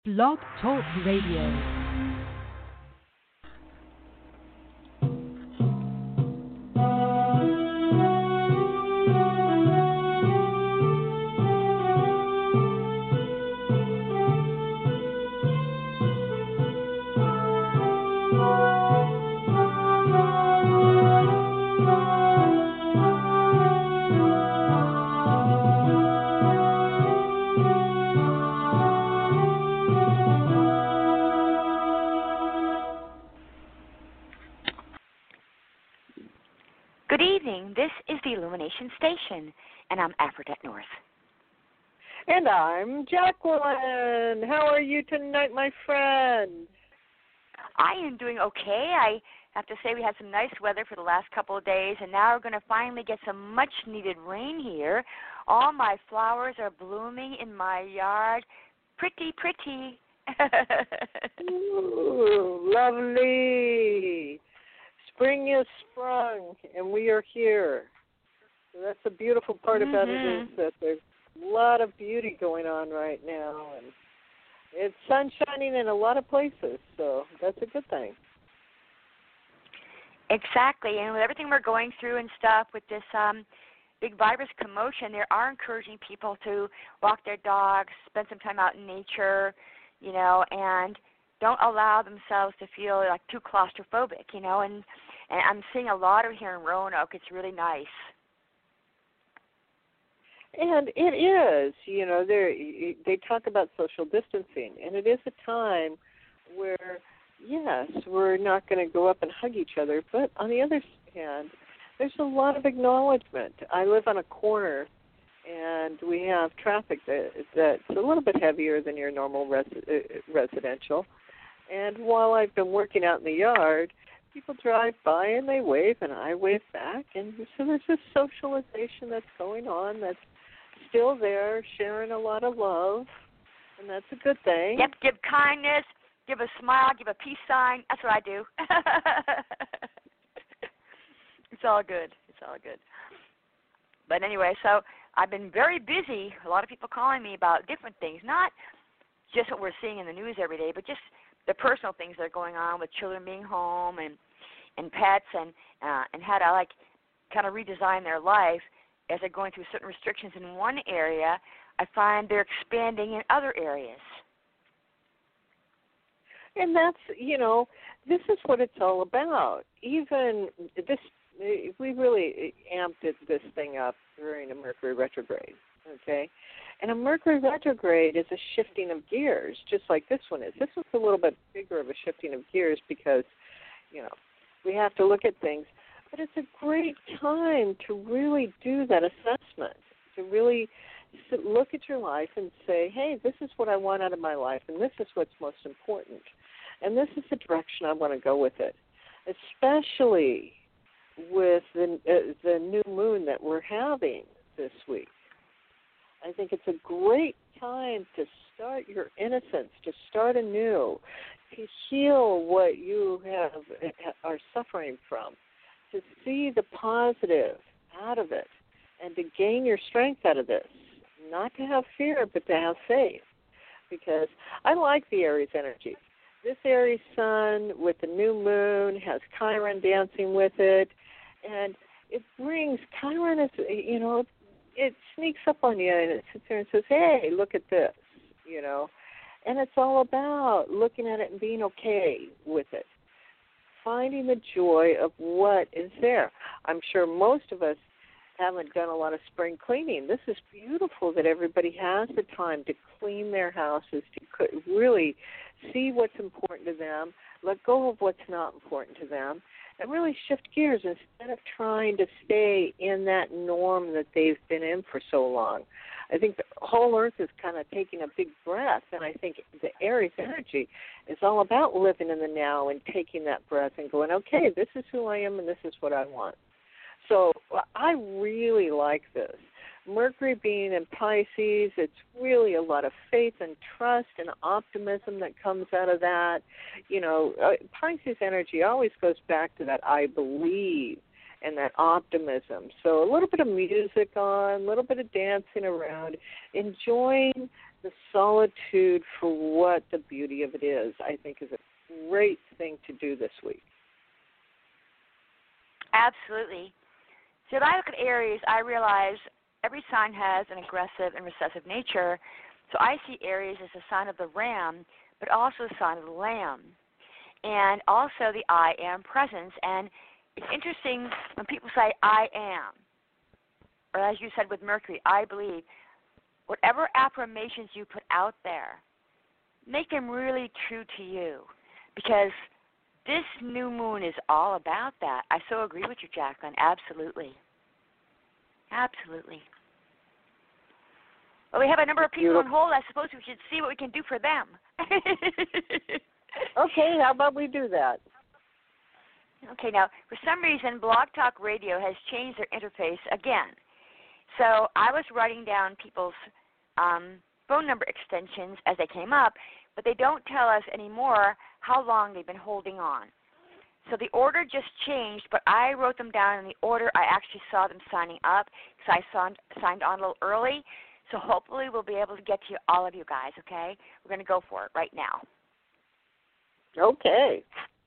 Blog Talk Radio. Good evening. This is the Illumination Station, and I'm Aphrodite North. And I'm Jacqueline. How are you tonight, my friend? I am doing okay. I have to say we had some nice weather for the last couple of days, and now we're going to finally get some much-needed rain here. All my flowers are blooming in my yard. Pretty, pretty. Ooh, lovely. Spring is sprung, and we are here. So that's the beautiful part about it is that there's a lot of beauty going on right now, and it's sun shining in a lot of places, so that's a good thing. Exactly, and with everything we're going through and stuff with this big virus commotion, they are encouraging people to walk their dogs, spend some time out in nature, and don't allow themselves to feel like too claustrophobic, and I'm seeing a lot of it here in Roanoke. It's really nice. And it is, they talk about social distancing, and it is a time where, yes, we're not going to go up and hug each other, but on the other hand, there's a lot of acknowledgement. I live on a corner, and we have traffic that's a little bit heavier than your normal residential. And while I've been working out in the yard, people drive by and they wave, and I wave back. And so there's this socialization that's going on that's still there, sharing a lot of love, and that's a good thing. Yep, give kindness, give a smile, give a peace sign. That's what I do. It's all good. It's all good. But anyway, so I've been very busy. A lot of people calling me about different things, not just what we're seeing in the news every day, but just the personal things that are going on with children being home and pets and how to kind of redesign their life as they're going through certain restrictions in one area. I find they're expanding in other areas. And that's, this is what it's all about. Even this, we really amped this thing up during a Mercury retrograde, okay? And a Mercury retrograde is a shifting of gears, just like this one is. This one's a little bit bigger of a shifting of gears because, we have to look at things. But it's a great time to really do that assessment, to really look at your life and say, hey, this is what I want out of my life, and this is what's most important. And this is the direction I want to go with it, especially with the new moon that we're having this week. I think it's a great time to start your innocence, to start anew, to heal what you are suffering from, to see the positive out of it, and to gain your strength out of this. Not to have fear, but to have faith. Because I like the Aries energy. This Aries sun with the new moon has Chiron dancing with it, and it brings, Chiron is, it sneaks up on you and it sits there and says, hey, look at this, And it's all about looking at it and being okay with it. Finding the joy of what is there. I'm sure most of us haven't done a lot of spring cleaning. This is beautiful that everybody has the time to clean their houses, to really see what's important to them, let go of what's not important to them, and really shift gears instead of trying to stay in that norm that they've been in for so long. I think the whole earth is kind of taking a big breath, and I think the Aries energy is all about living in the now and taking that breath and going, okay, this is who I am and this is what I want. So I really like this. Mercury being in Pisces, it's really a lot of faith and trust and optimism that comes out of that. Pisces energy always goes back to that I believe and that optimism. So a little bit of music on, a little bit of dancing around, enjoying the solitude for what the beauty of it is, I think is a great thing to do this week. Absolutely. So if I look at Aries, I realize every sign has an aggressive and recessive nature. So I see Aries as a sign of the ram, but also a sign of the lamb. And also the I am presence. And it's interesting when people say I am, or as you said with Mercury, I believe. Whatever affirmations you put out there, make them really true to you, because this new moon is all about that. I so agree with you, Jacqueline. Absolutely. Absolutely. Well, we have a number of people on hold. I suppose we should see what we can do for them. Okay, how about we do that? Okay, now, for some reason, Blog Talk Radio has changed their interface again. So I was writing down people's phone number extensions as they came up, but they don't tell us anymore how long they've been holding on. So the order just changed, but I wrote them down in the order I actually saw them signing up, because I signed on a little early. So hopefully we'll be able to get to all of you guys, okay? We're going to go for it right now. Okay.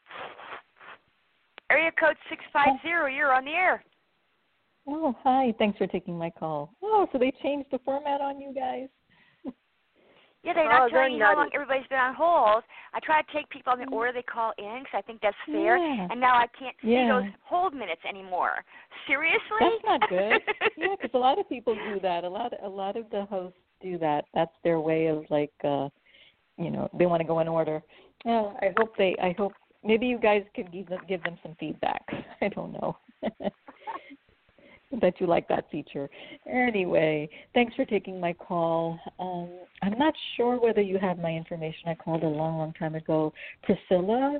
Area code 650, you're on the air. Oh, hi. Thanks for taking my call. Oh, so they changed the format on you guys? Yeah, they're not telling you how long nutty. everybody's been on hold. I try to take people in the order they call in because I think that's fair. Yeah. And now I can't see Yeah. those hold minutes anymore. Seriously? That's not good. Yeah, because a lot of people do that. A lot of the hosts do that. That's their way of they want to go in order. Yeah, I hope maybe you guys could give them some feedback. I don't know. I bet you like that feature. Anyway, thanks for taking my call. I'm not sure whether you have my information. I called a long time ago. Priscilla?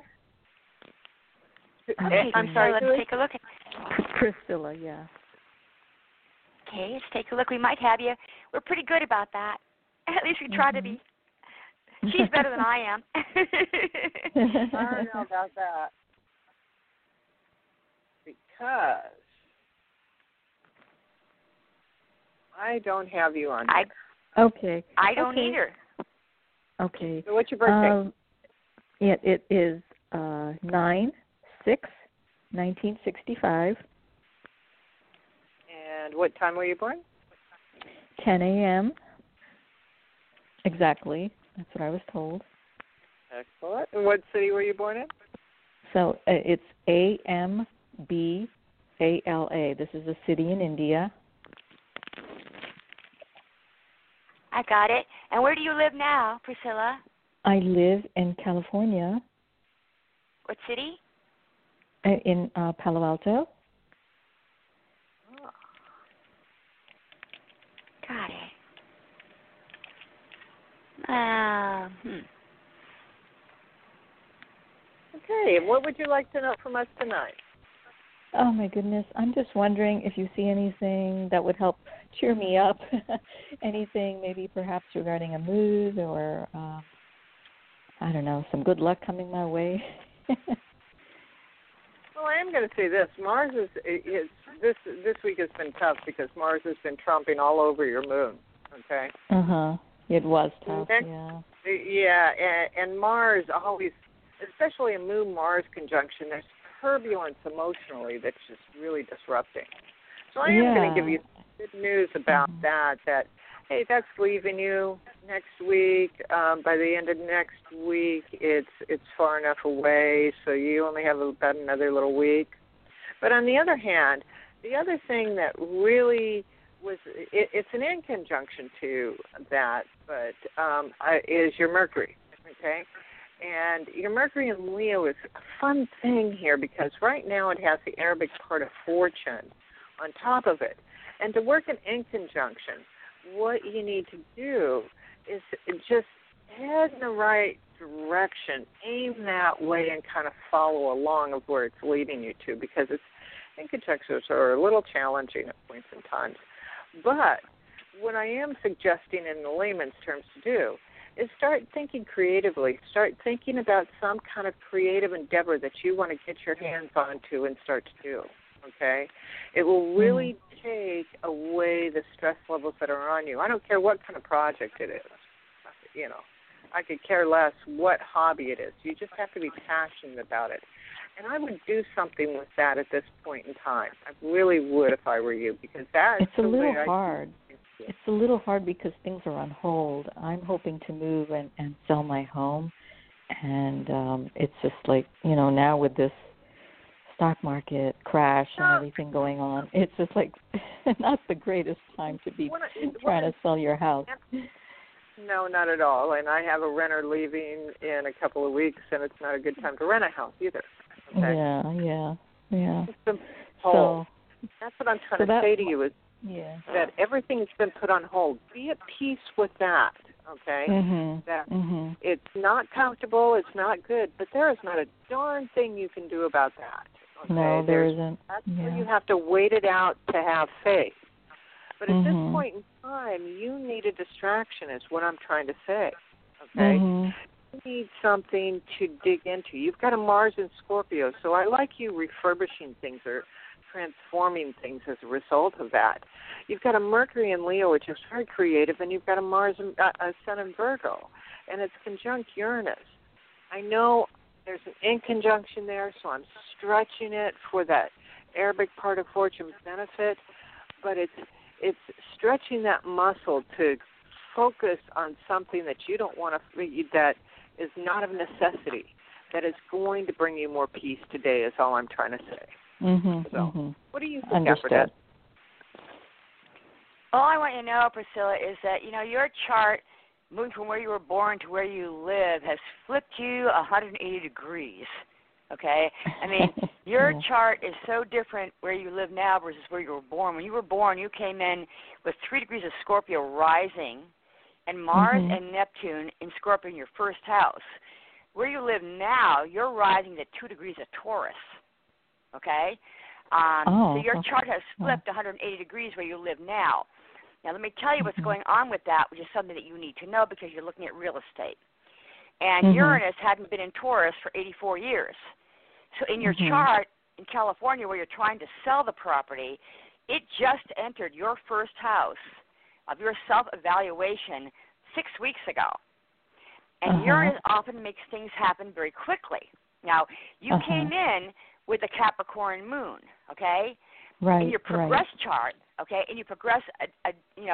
Okay, I'm sorry, let's take a look. Priscilla, yeah. Okay, let's take a look. We might have you. We're pretty good about that. At least we try to be. She's better than I am. I don't know about that. Because I don't have you on here. Okay. I don't either. Okay. So what's your birthday? It is 9/6/1965. And what time were you born? 10 a.m. Exactly. That's what I was told. Excellent. And what city were you born in? So it's Ambala. This is a city in India. I got it. And where do you live now, Priscilla? I live in California. What city? In Palo Alto. Oh. Got it. Okay, and what would you like to know from us tonight? Oh, my goodness. I'm just wondering if you see anything that would help cheer me up. Anything maybe perhaps regarding a move or, I don't know, some good luck coming my way. Well, I am going to say this. Mars this week has been tough because Mars has been trumping all over your moon, okay? Uh-huh. It was tough, yeah. Yeah, and Mars always, especially a Moon-Mars conjunction, there's turbulence emotionally that's just really disrupting. So I am going to give you good news about that, hey, that's leaving you next week. By the end of next week, it's far enough away, so you only have about another little week. But on the other hand, the other thing that really was, it's an in conjunction to that, but is your Mercury, okay? And your Mercury in Leo is a fun thing here because right now it has the Arabic part of fortune on top of it. And to work in conjunction, what you need to do is just head in the right direction, aim that way, and kind of follow along of where it's leading you to, because in conjunctions are a little challenging at points in time. But what I am suggesting in the layman's terms to do is start thinking creatively. Start thinking about some kind of creative endeavor that you want to get your hands onto and start to do, okay? It will really take away the stress levels that are on you. I don't care what kind of project it is, I could care less what hobby it is. You just have to be passionate about it. And I would do something with that at this point in time. I really would if I were you, because that's it's a the little way hard. It's a little hard because things are on hold. I'm hoping to move and sell my home, and it's just like, now with this stock market crash and everything going on, it's just like not the greatest time to be trying to sell your house. No, not at all. And I have a renter leaving in a couple of weeks, and it's not a good time to rent a house either. Okay? Yeah. So that's what I'm trying to say to you is that everything's been put on hold. Be at peace with that, okay? That it's not comfortable, it's not good, but there is not a darn thing you can do about that. Okay? No, there isn't. That's where you have to wait it out to have faith. But at this point in time, you need a distraction is what I'm trying to say, okay? You need something to dig into. You've got a Mars in Scorpio, so I like you refurbishing things or transforming things as a result of that. You've got a Mercury in Leo, which is very creative, and you've got a Mars, a Sun in Virgo, and it's conjunct Uranus. I know there's an in conjunction there, so I'm stretching it for that Arabic part of fortune's benefit, but it's stretching that muscle to focus on something that you don't want to, that is not of necessity, that is going to bring you more peace today is all I'm trying to say. What do you think, Aphrodite? All I want you to know, Priscilla, is that, your chart, moving from where you were born to where you live, has flipped you 180 degrees, okay? I mean, your chart is so different where you live now versus where you were born. When you were born, you came in with 3 degrees of Scorpio rising and Mars and Neptune in Scorpio in your first house. Where you live now, you're rising to 2 degrees of Taurus, okay? So your chart has flipped 180 degrees where you live now. Now, let me tell you what's going on with that, which is something that you need to know because you're looking at real estate. And Uranus hadn't been in Taurus for 84 years. So in your chart in California where you're trying to sell the property, it just entered your first house of your self-evaluation 6 weeks ago. And Uranus often makes things happen very quickly. Now, you came in with a Capricorn moon, okay? Right. In your progress chart, okay, and you progress a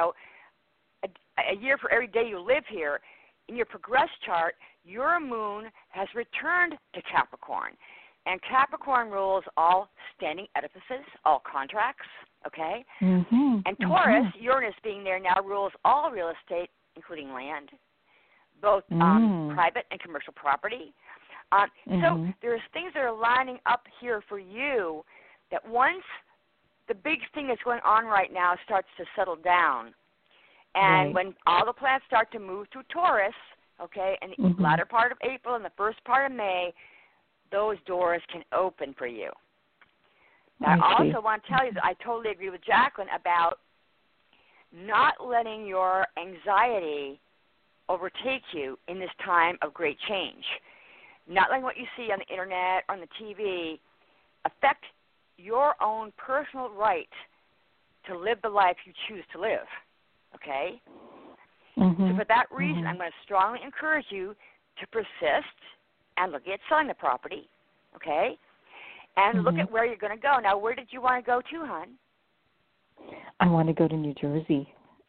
year for every day you live here. In your progress chart, your moon has returned to Capricorn. And Capricorn rules all standing edifices, all contracts, okay? And Taurus, Uranus being there now, rules all real estate, including land, both private and commercial property. So there's things that are lining up here for you that once the big thing that's going on right now starts to settle down, and when all the planets start to move through Taurus, okay, and the latter part of April and the first part of May, those doors can open for you. Now, I also want to tell you that I totally agree with Jacqueline about not letting your anxiety overtake you in this time of great change. Not letting what you see on the internet or on the TV affect your own personal right to live the life you choose to live, okay? So for that reason, I'm going to strongly encourage you to persist and look at selling the property, okay? And look at where you're going to go. Now, where did you want to go to, hon? I want to go to New Jersey.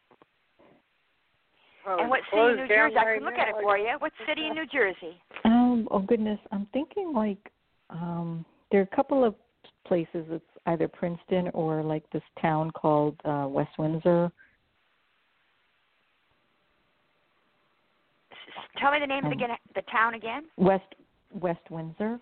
And what city in New Jersey? I can look at it for you. What city in New Jersey? Oh, goodness. I'm thinking like there are a couple of places. It's either Princeton or like this town called West Windsor. Tell me the name of the town again. West Windsor.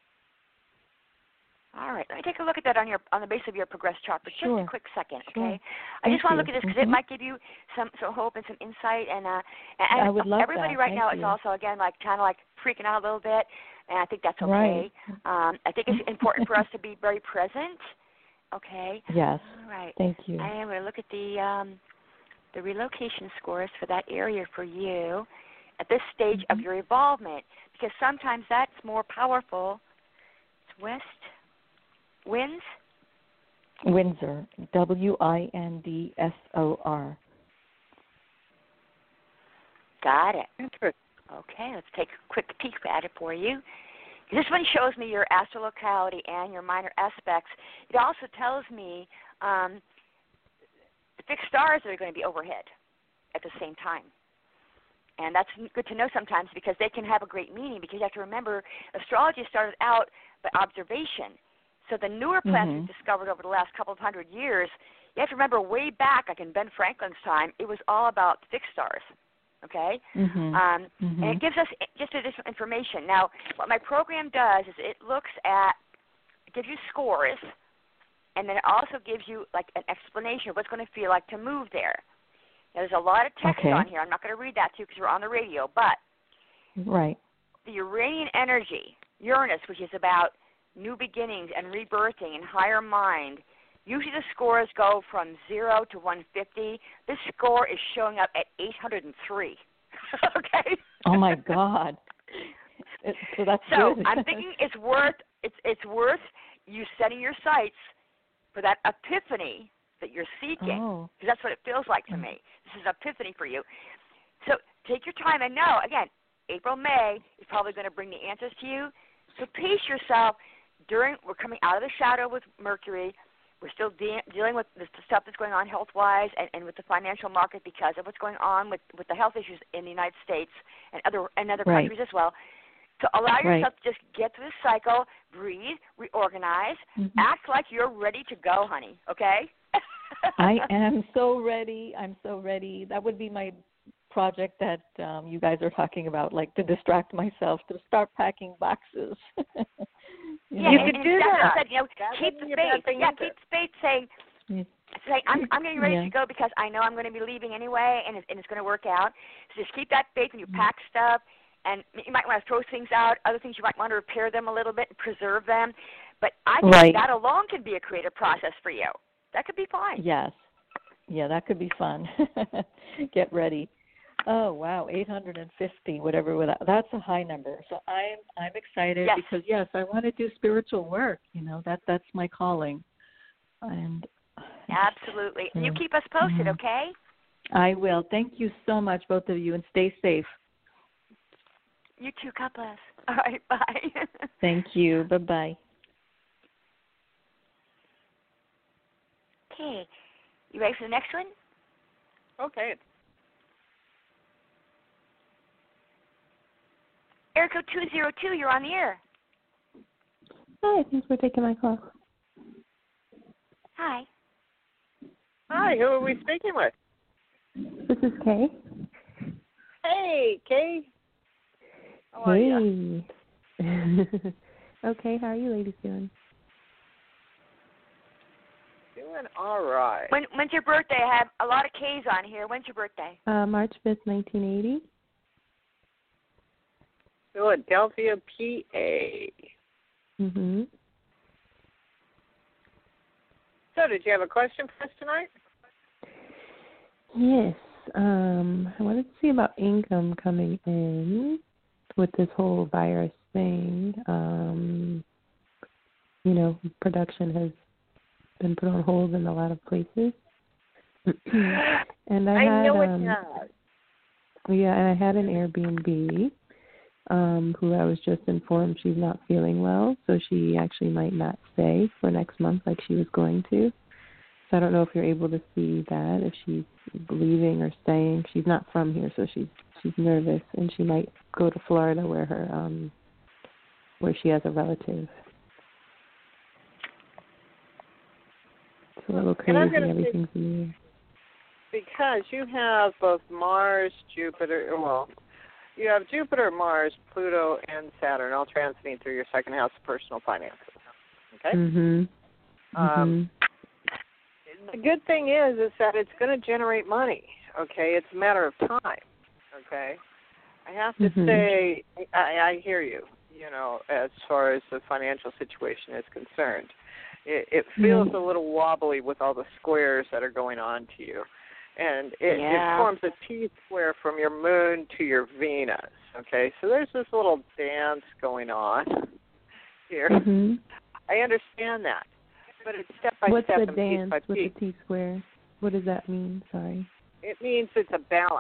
All right, let me take a look at that on the base of your progress chart for just a quick second, okay? I Thank just want to you. look at this because it might give you some hope and some insight. And I would love everybody that. right Thank now you. is also again kind of freaking out a little bit, and I think that's okay. Right. I think it's important for us to be very present. Okay. Yes. All right. Thank you. And we're going to look at the relocation scores for that area for you at this stage of your evolvement, because sometimes that's more powerful. It's West Windsor, Windsor. Got it. Interesting. Okay, let's take a quick peek at it for you. This one shows me your astrolocality and your minor aspects. It also tells me the fixed stars that are going to be overhead at the same time. And that's good to know sometimes because they can have a great meaning, because you have to remember astrology started out by observation. So the newer planets we've discovered over the last couple of 100 years, you have to remember way back, like in Ben Franklin's time, it was all about fixed stars. Okay? And it gives us just additional information. Now, what my program does is it gives you scores, and then it also gives you like an explanation of what's going to feel like to move there. Now, there's a lot of text on here. I'm not going to read that to you because we're on the radio, but the Uranian energy, Uranus, which is about new beginnings and rebirthing and higher mind, usually the scores go from 0 to 150. This score is showing up at 803. Okay? Oh, my God. So that's good. I'm thinking it's worth you setting your sights for that epiphany that you're seeking, because that's what it feels like to me. This is an epiphany for you. So take your time and know, again, April, May is probably going to bring the answers to you. So pace yourself. We're coming out of the shadow with Mercury. We're still dealing with the stuff that's going on health-wise and with the financial market because of what's going on with the health issues in the United States and other countries as well. So allow yourself to just get through this cycle, breathe, reorganize, act like you're ready to go, honey, okay? I am so ready. I'm so ready. That would be my project that you guys are talking about, like to distract myself, to start packing boxes. You could do that. Said, keep the faith. Yeah, keep the faith saying, I'm getting ready to go because I know I'm going to be leaving anyway, and it's going to work out. So just keep that faith when you pack stuff, and you might want to throw things out. Other things you might want to repair them a little bit and preserve them. But I think that alone can be a creative process for you. That could be fun. Yes. Yeah, that could be fun. Get ready. Oh, wow, 850, whatever. That's a high number. So I'm excited because, yes, I want to do spiritual work. That's my calling. And absolutely. And you keep us posted, okay? I will. Thank you so much, both of you, and stay safe. You too. God bless. All right, bye. Thank you. Bye-bye. Okay. You ready for the next one? Okay. Area code 202, you're on the air. Hi, thanks for taking my call. Hi. Hi, who are we speaking with? This is Kay. Hey, Kay. How are you? Okay, how are you ladies doing? Doing all right. When's your birthday? I have a lot of K's on here. When's your birthday? March 5th, 1980. Philadelphia, PA. So, did you have a question for us tonight? Yes. I wanted to see about income coming in with this whole virus thing. Production has been put on hold in a lot of places. And I know it has. Yeah, and I had an Airbnb who I was just informed she's not feeling well, so she actually might not stay for next month like she was going to. So I don't know if you're able to see that, if she's leaving or staying. She's not from here, so she's nervous, and she might go to Florida where she has a relative. It's a little crazy. Everything's in the air. Because you have both Mars, Jupiter, you have Jupiter, Mars, Pluto, and Saturn all transiting through your second house of personal finances. Okay? The good thing is that it's going to generate money. Okay? It's a matter of time. Okay? I have to say, I hear you, as far as the financial situation is concerned. It feels a little wobbly with all the squares that are going on to you. And it forms a T-square from your moon to your Venus, okay? So there's this little dance going on here. I understand that, but it's step by What's step the and dance piece by with piece. the T-square? What does that mean? Sorry. It means it's a balance.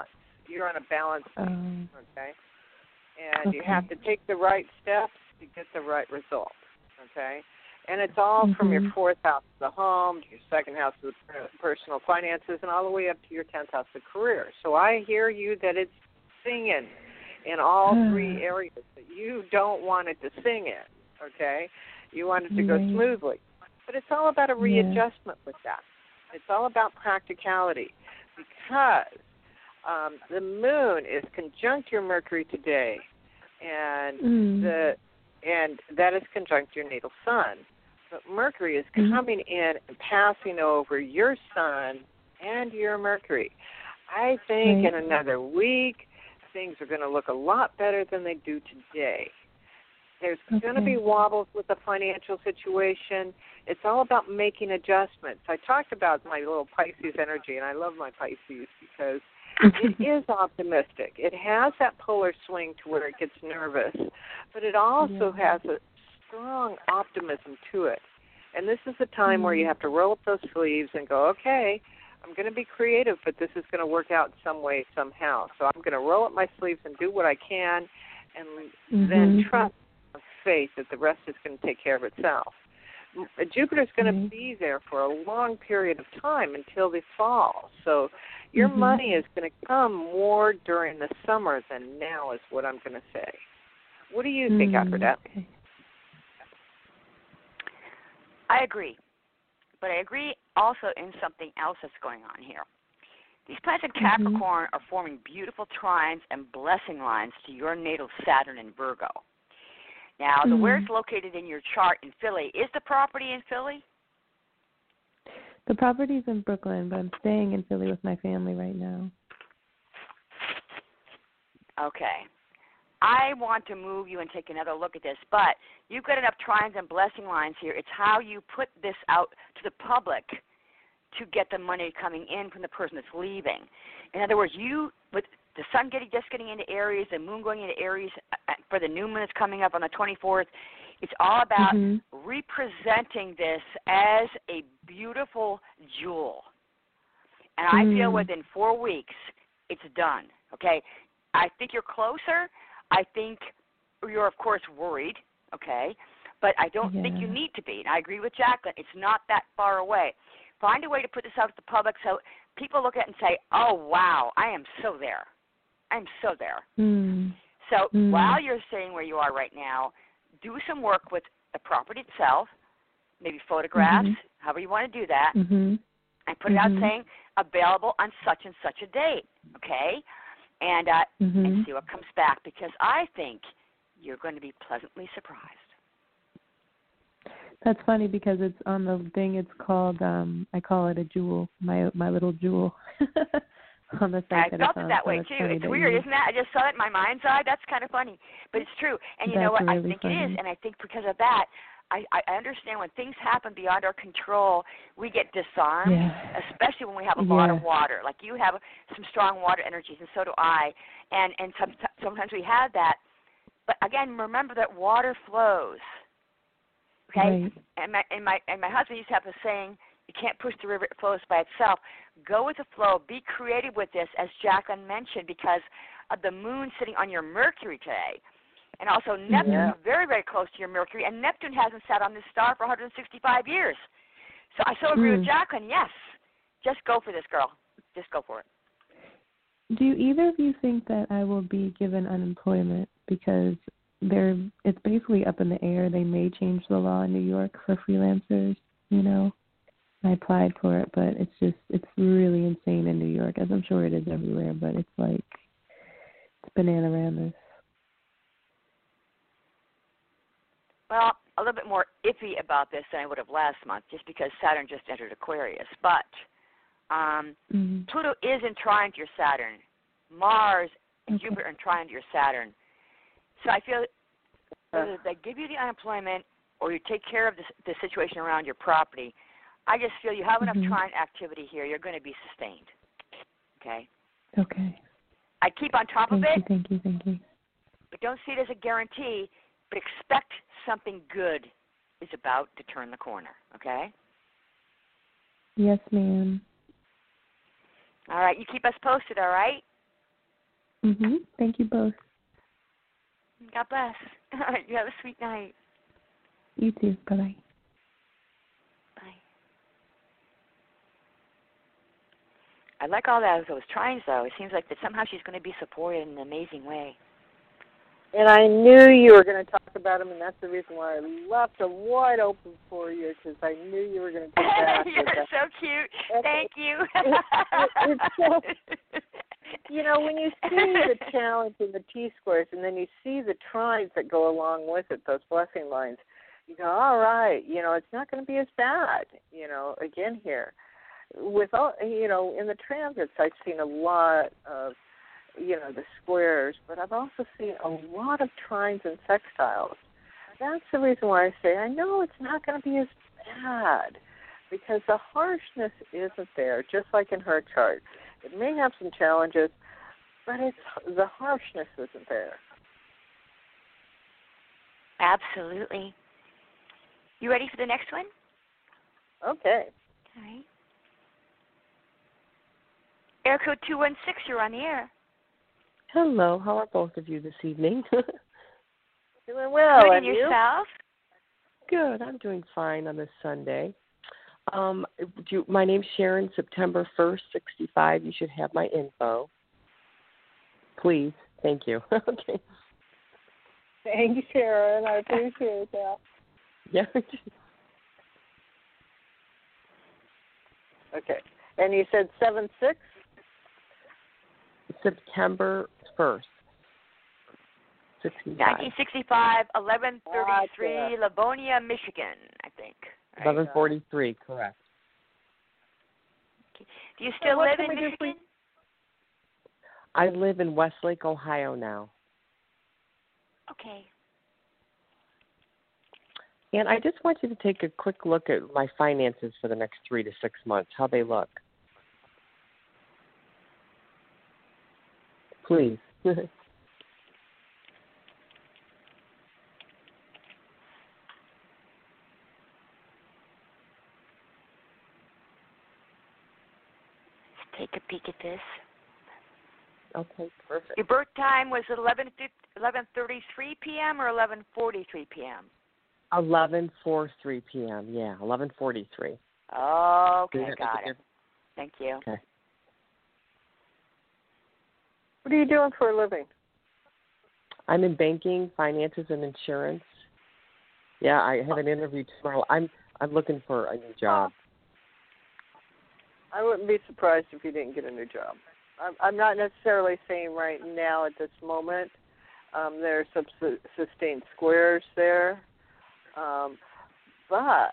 You're on a balance sheet, okay? And you Okay. have to take the right steps to get the right results, okay? And it's all from your 4th house of the home, to your 2nd house of the personal finances, and all the way up to your 10th house of career. So I hear you that it's singing in all 3 areas that you don't want it to sing in, okay? You want it to go smoothly. But it's all about a readjustment with that. It's all about practicality because the moon is conjunct your Mercury today, and that is conjunct your natal sun. But Mercury is coming in and passing over your sun and your Mercury. I think in another week, things are going to look a lot better than they do today. There's going to be wobbles with the financial situation. It's all about making adjustments. I talked about my little Pisces energy, and I love my Pisces because it is optimistic. It has that polar swing to where it gets nervous, but it also has a strong optimism to it. And this is the time where you have to roll up those sleeves and go, okay, I'm going to be creative, but this is going to work out some way, somehow. So I'm going to roll up my sleeves and do what I can and then trust faith that the rest is going to take care of itself. Jupiter's going to be there for a long period of time until the fall. So your money is going to come more during the summer than now is what I'm going to say. What do you think, Aphrodite? Okay. I agree. But I agree also in something else that's going on here. These planets in Capricorn are forming beautiful trines and blessing lines to your natal Saturn in Virgo. Now, where it's located in your chart in Philly, is the property in Philly? The property's in Brooklyn, but I'm staying in Philly with my family right now. Okay. I want to move you and take another look at this, but you've got enough trines and blessing lines here. It's how you put this out to the public to get the money coming in from the person that's leaving. In other words, you, with the sun just getting into Aries, the moon going into Aries for the new moon that's coming up on the 24th, it's all about representing this as a beautiful jewel. And I feel within 4 weeks, it's done, okay? I think you're closer. I think you're, of course, worried, okay? But I don't think you need to be. And I agree with Jacqueline. It's not that far away. Find a way to put this out to the public so people look at it and say, oh, wow, I am so there. I'm so there. So while you're staying where you are right now, do some work with the property itself, maybe photographs, however you want to do that, and put it out saying available on such and such a date, okay? And see what comes back, because I think you're going to be pleasantly surprised. That's funny because it's on the thing. It's called I call it a jewel, my little jewel. On the site I felt it that way too. It's weird, isn't that? I just saw it in my mind's eye. That's kind of funny, but it's true. And you know what? Really I think funny. it is, and I think because of that, I understand when things happen beyond our control, we get disarmed, especially when we have a lot of water. Like you have some strong water energies, and so do I. And sometimes we have that. But again, remember that water flows. Okay? Right. And my husband used to have a saying, you can't push the river, it flows by itself. Go with the flow. Be creative with this, as Jacqueline mentioned, because of the moon sitting on your Mercury today. And also Neptune is very, very close to your Mercury, and Neptune hasn't sat on this star for 165 years. So I so agree with Jacqueline, yes. Just go for this, girl. Just go for it. Do either of you think that I will be given unemployment? Because it's basically up in the air. They may change the law in New York for freelancers, you know. I applied for it, but it's really insane in New York, as I'm sure it is everywhere, but it's like, it's bananaramas. Well, a little bit more iffy about this than I would have last month, just because Saturn just entered Aquarius. But Pluto is in trine to your Saturn. Mars and Jupiter are in trine to your Saturn. So I feel whether they give you the unemployment or you take care of the situation around your property, I just feel you have enough trine activity here. You're going to be sustained. Okay? Okay. I keep on top of it. Thank you. But don't see it as a guarantee, but expect something good is about to turn the corner. Okay? Yes, ma'am. All right. You keep us posted, all right? Thank you both. God bless. You have a sweet night. You too. Bye-bye. Bye. I like all those trines, though. It seems like that somehow she's going to be supported in an amazing way. And I knew you were going to talk about them, and that's the reason why I left them wide open for you, because I knew you were going to do that. You're so cute. Thank you. It's so, you know, when you see the challenge in the T-squares, and then you see the trines that go along with it, those blessing lines, you go, all right, you know, it's not going to be as bad, you know, again here. With all, you know, in the transits, I've seen a lot of, you know, the squares, but I've also seen a lot of trines and sextiles. That's the reason why I say I know it's not going to be as bad, because the harshness isn't there, just like in her chart. It may have some challenges, but the harshness isn't there. Absolutely. You ready for the next one? Okay. All right. Air code 216, you're on the air. Hello, how are both of you this evening? Doing well, Good, and you? yourself? Good, I'm doing fine on this Sunday. My name's Sharon, September 1st, 65. You should have my info. Please, thank you. Okay. Thank you, Sharon. I appreciate that. Yeah. Okay. And you said 7-6? September 1st, 65. 1965, 1133, Livonia, Michigan, I think. Right? 1143, correct. Okay. Do you still live in Michigan? I live in Westlake, Ohio now. Okay. And I just want you to take a quick look at my finances for the next 3 to 6 months, how they look. Please. Take a peek at this. Okay, perfect. Your birth time was at 11:33 p.m. or 11:43 p.m.? 11:43 p.m. Yeah, 11:43. Okay, got it. Thank you. Okay. What are you doing for a living? I'm in banking, finances, and insurance. Yeah, I have an interview tomorrow. I'm looking for a new job. I wouldn't be surprised if you didn't get a new job. I'm not necessarily saying right now at this moment. There are some sustained squares there. But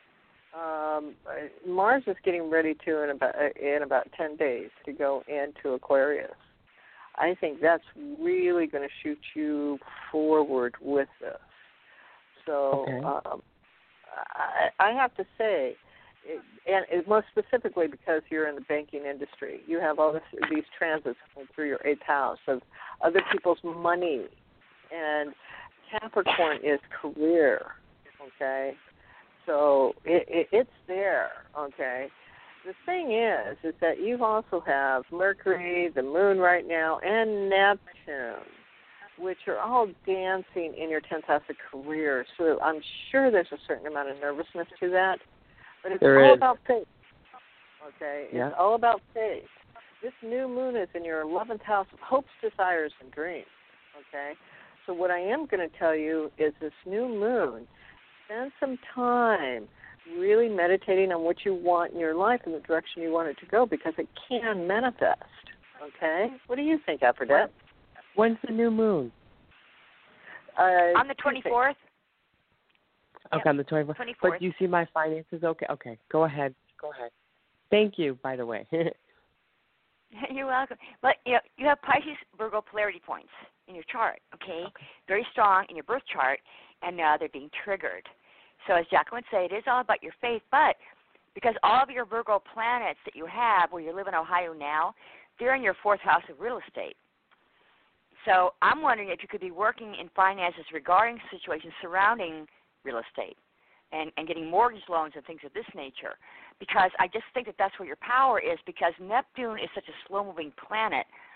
Mars is getting ready to in about 10 days to go into Aquarius. I think that's really going to shoot you forward with this. So okay. I have to say, and most specifically because you're in the banking industry, you have all these transits going through your 8th house of other people's money, and Capricorn is career, okay? So it's there, okay? The thing is that you also have Mercury, the Moon right now, and Neptune, which are all dancing in your 10th house of career. So I'm sure there's a certain amount of nervousness to that. But it's all about faith, okay? Yeah. It's all about faith. This new moon is in your 11th house of hopes, desires, and dreams, okay? So what I am going to tell you is this new moon, spend some time really meditating on what you want in your life and the direction you want it to go, because it can manifest, okay? What do you think, Aphrodite? When's the new moon? On the 24th. Okay, on the 24th. But do you see my finances? Okay. Go ahead. Thank you, by the way. You're welcome. But you have Pisces Virgo polarity points in your chart, okay? Very strong in your birth chart, and now they're being triggered. So as Jacqueline would say, it is all about your faith, but because all of your Virgo planets that you have where you live in Ohio now, they're in your 4th house of real estate. So I'm wondering if you could be working in finances regarding situations surrounding real estate and getting mortgage loans and things of this nature, because I just think that that's where your power is, because Neptune is such a slow-moving planet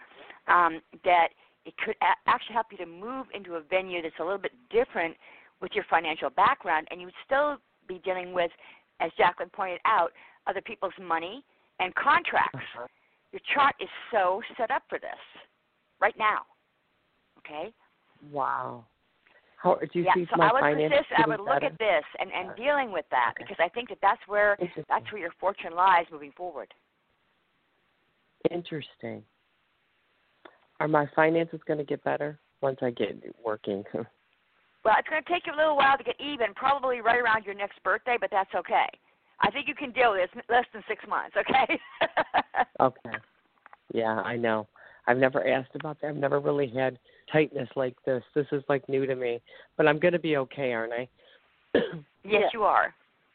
that it could actually help you to move into a venue that's a little bit different with your financial background, and you would still be dealing with, as Jacqueline pointed out, other people's money and contracts. Your chart is so set up for this right now. Okay? Wow. How do you see so my I would finances persist. I would getting look better? at this and dealing with that, because I think that's where your fortune lies moving forward. Interesting. Are my finances going to get better once I get working? Well, it's going to take you a little while to get even, probably right around your next birthday, but that's okay. I think you can deal with it. It's less than 6 months, okay? Okay. Yeah, I know. I've never asked about that. I've never really had tightness like this. This is like new to me. But I'm going to be okay, aren't I? Yes, you are.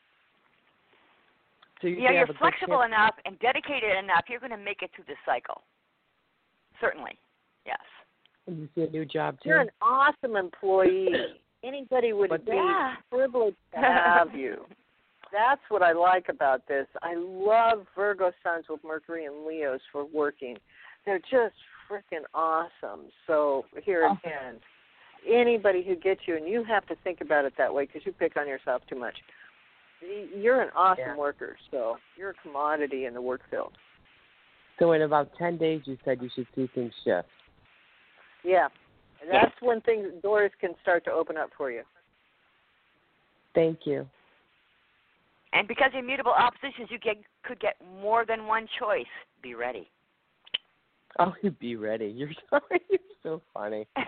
So you're flexible enough and dedicated enough. You're going to make it through this cycle. Certainly, yes. And you see a new job, too? You're an awesome employee. Anybody would be privileged to have you. That's what I like about this. I love Virgo sons with Mercury and Leos for working. They're just freaking awesome. So here again, anybody who gets you, and you have to think about it that way because you pick on yourself too much. You're an awesome worker, so you're a commodity in the work field. So in about 10 days, you said you should see things shift. Yeah. That's when doors can start to open up for you. Thank you. And because of immutable oppositions, you could get more than one choice. Be ready. Oh, be ready. You're so funny. Can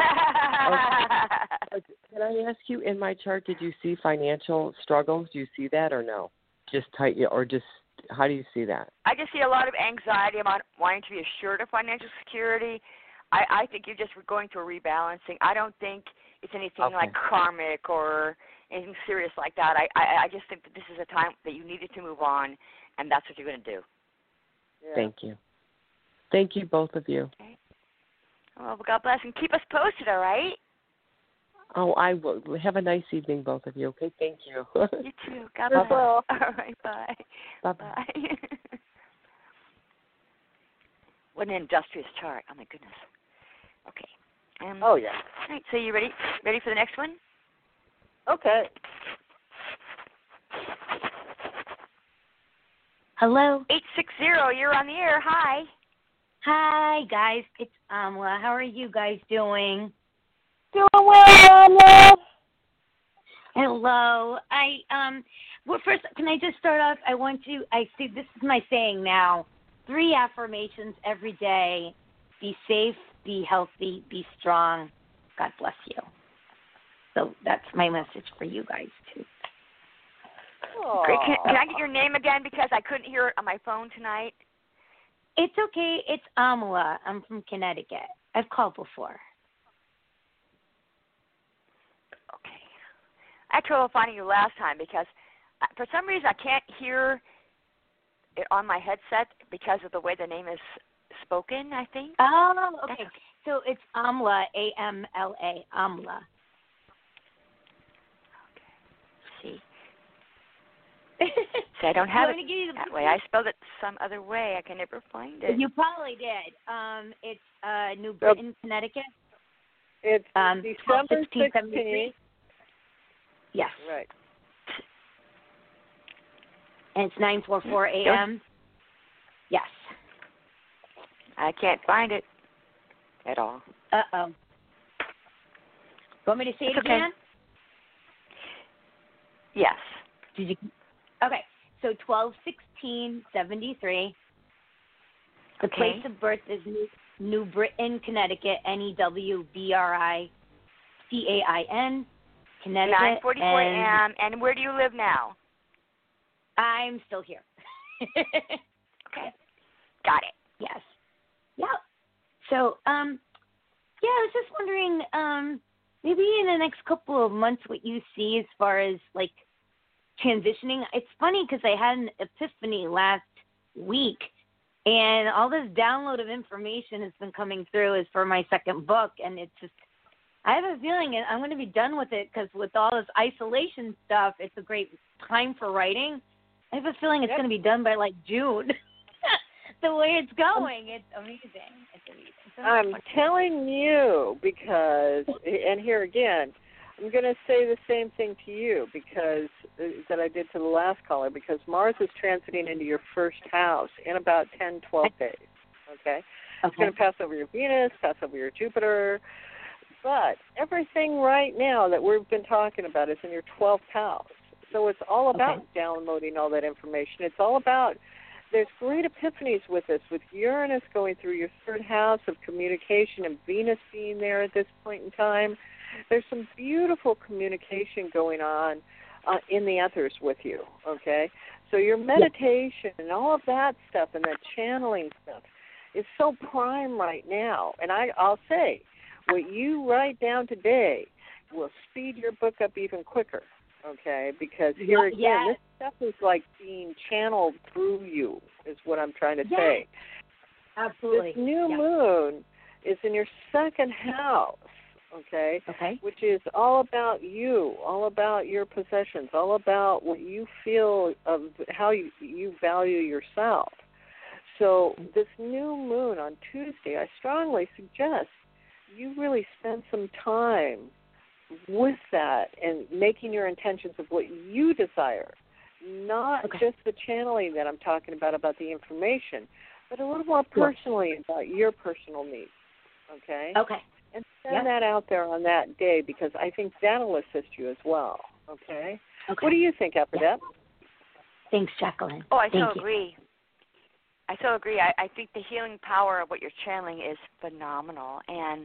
I ask you, in my chart, did you see financial struggles? Do you see that or no? Just tight, or just how do you see that? I just see a lot of anxiety about wanting to be assured of financial security. I think you're just going through a rebalancing. I don't think it's anything like karmic or anything serious like that. I just think that this is a time that you needed to move on, and that's what you're going to do. Yeah. Thank you. Thank you, both of you. Okay. Well, God bless, and keep us posted, all right? Oh, I will. Have a nice evening, both of you. Okay, thank you. You too. God bless. All right, bye. Bye-bye. What an industrious chart. Oh, my goodness. Okay. Oh, yeah. All right, so you ready? Ready for the next one? Okay. Hello. 860, you're on the air. Hi. Hi, guys. It's Amla. How are you guys doing? Doing well, Amla. Hello. Well, first, can I just start off? I see this is my saying now. 3 affirmations every day. Be safe, be healthy, be strong. God bless you. So that's my message for you guys, too. Great. Can I get your name again, because I couldn't hear it on my phone tonight? It's okay. It's Amala. I'm from Connecticut. I've called before. Okay. I had trouble finding you last time because for some reason I can't hear it on my headset because of the way the name is spoken, I think. Oh, okay. So it's Amla, A-M-L-A, Amla. See. So I don't have it that way. I spelled it some other way. I can never find it. You probably did. It's New Britain, Connecticut. It's December 16th. Yes. Right. And it's 9:44 a.m. Yes. I can't find it at all. Uh-oh. Want me to say it again? Yes. Did you? Okay. So 12/16/73. The place of birth is New Britain, Connecticut. NEWBRICAIN, Connecticut. 9:44 a.m. And where do you live now? I'm still here. Okay. Got it. Yes. Yeah. So, I was just wondering, maybe in the next couple of months, what you see as far as like transitioning. It's funny because I had an epiphany last week, and all this download of information has been coming through as for my second book, and it's just, I have a feeling I'm going to be done with it because with all this isolation stuff, it's a great time for writing. I have a feeling it's going to be done by like June. The way it's going, it's amazing. It's amazing. I'm telling you because, and here again, I'm going to say the same thing to you because that I did to the last caller, because Mars is transiting into your first house in about 10, 12 days, okay? It's going to pass over your Venus, pass over your Jupiter, but everything right now that we've been talking about is in your 12th house. So it's all about downloading all that information. It's all about, there's great epiphanies with this, with Uranus going through your third house of communication and Venus being there at this point in time. There's some beautiful communication going on in the ethers with you, okay? So your meditation and all of that stuff and that channeling stuff is so prime right now. And I'll say, what you write down today will speed your book up even quicker, okay? Because here again, this stuff is like being channeled through you, is what I'm trying to say. Absolutely. This new moon is in your second house, okay, which is all about you, all about your possessions, all about what you feel of how you value yourself. So this new moon on Tuesday, I strongly suggest you really spend some time with that and making your intentions of what you desire, not just the channeling that I'm talking about the information, but a little more personally about your personal needs, okay? And send that out there on that day, because I think that'll assist you as well, okay? What do you think, Aphrodite? Thanks, Jacqueline. Oh, I so agree. I so agree. I think the healing power of what you're channeling is phenomenal, and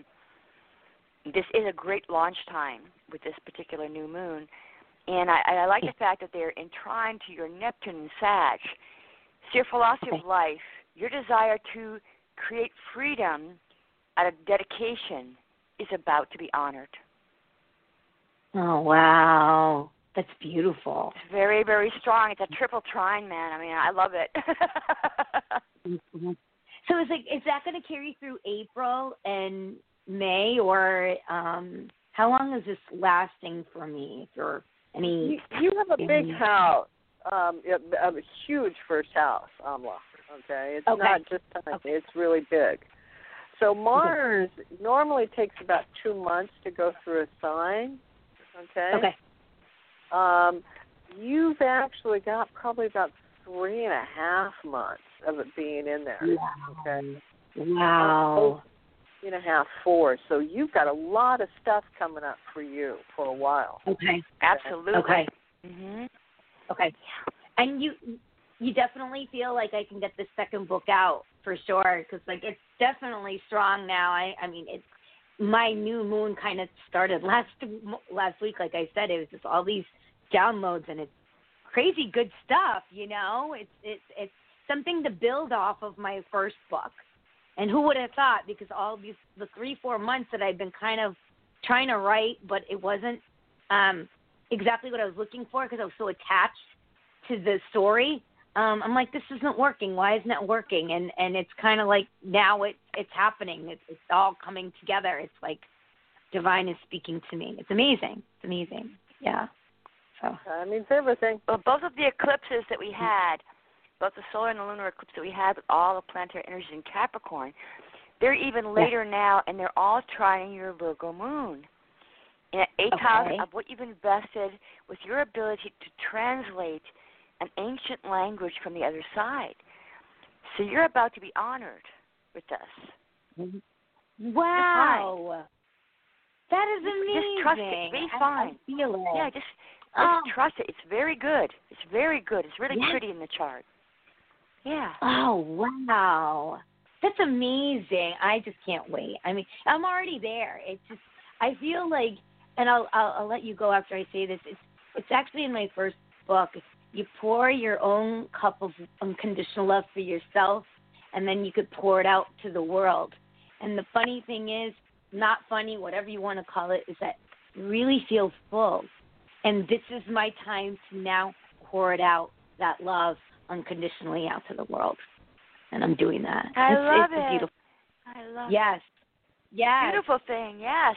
this is a great launch time with this particular new moon. And I like the fact that they're entwined to your Neptune and Sag. So your philosophy of life, your desire to create freedom out of dedication is about to be honored. Oh, wow. That's beautiful. It's very, very strong. It's a triple trine, man. I mean, I love it. So is that going to carry through April and May, or how long is this lasting for me? For any? You have a big house, a huge first house, Amla. Okay, it's not just tiny; it's really big. So Mars normally takes about 2 months to go through a sign. Okay. You've actually got probably about 3.5 months of it being in there. Okay. Wow. 3.5, 4. So you've got a lot of stuff coming up for you for a while. Okay. Absolutely. Okay. Mhm. Okay. And you definitely feel like I can get the second book out for sure, because like it's definitely strong now. I mean, it's my new moon kind of started last week. Like I said, it was just all these downloads, and it's crazy good stuff. You know, it's something to build off of my first book. And who would have thought? Because all the 3-4 months that I've been kind of trying to write, but it wasn't exactly what I was looking for, because I was so attached to the story. I'm like, this isn't working. Why isn't it working? And it's kind of like now it's happening. It's all coming together. It's like divine is speaking to me. It's amazing. It's amazing. Yeah. So I mean, everything. Well, both of the eclipses that we had, both the solar and the lunar eclipse that we had with all the planetary energies in Capricorn, they're even later now, and they're all trying your Virgo moon. In the 8th house of what you've invested with your ability to translate an ancient language from the other side. So you're about to be honored with this. Wow. That is amazing. Just trust it. Be fine. I feel it. Yeah, just trust it. It's very good. It's very good. It's really pretty in the chart. Yeah. Oh, wow. That's amazing. I just can't wait. I mean, I'm already there. It's just, I feel like, and I'll let you go after I say this. It's actually in my first book. You pour your own cup of unconditional love for yourself, and then you could pour it out to the world. And the funny thing is, not funny, whatever you want to call it, is that you really feel full. And this is my time to now pour it out, that love, unconditionally out to the world. And I'm doing that. I love it. Beautiful. I love it. Yes. Beautiful thing, yes.